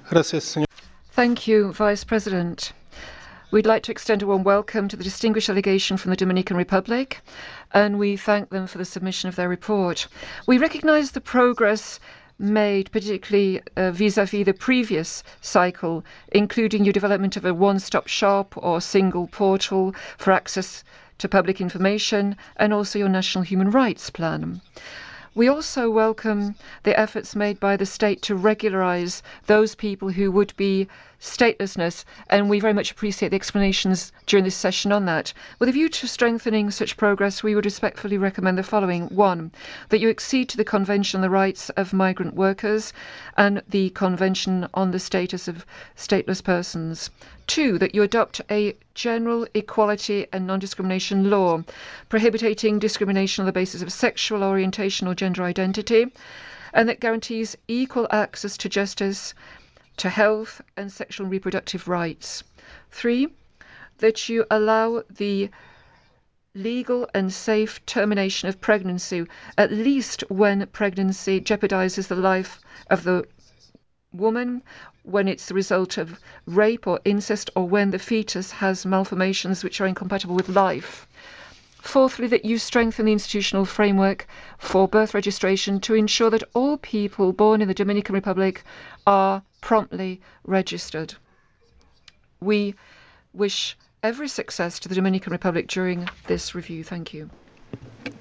Thank you, Vice President. We'd like to extend a warm welcome to the distinguished delegation from the Dominican Republic, and we thank them for the submission of their report. We recognise the progress made, particularly vis-à-vis the previous cycle, including your development of a one-stop shop or single portal for access to public information, and also your National Human Rights Plan. We also welcome the efforts made by the state to regularise those people who would be statelessness, and we very much appreciate the explanations during this session on that. With a view to strengthening such progress, we would respectfully recommend the following. 1. That you accede to the Convention on the Rights of Migrant Workers and the Convention on the Status of Stateless Persons. 2. That you adopt a general equality and non-discrimination law prohibiting discrimination on the basis of sexual orientation or gender identity, and that guarantees equal access to justice, to health and sexual and reproductive rights. 3. That you allow the legal and safe termination of pregnancy, at least when pregnancy jeopardizes the life of the woman, when it's the result of rape or incest, or when the fetus has malformations which are incompatible with life. Fourthly, that you strengthen the institutional framework for birth registration to ensure that all people born in the Dominican Republic are promptly registered. We wish every success to the Dominican Republic during this review. Thank you.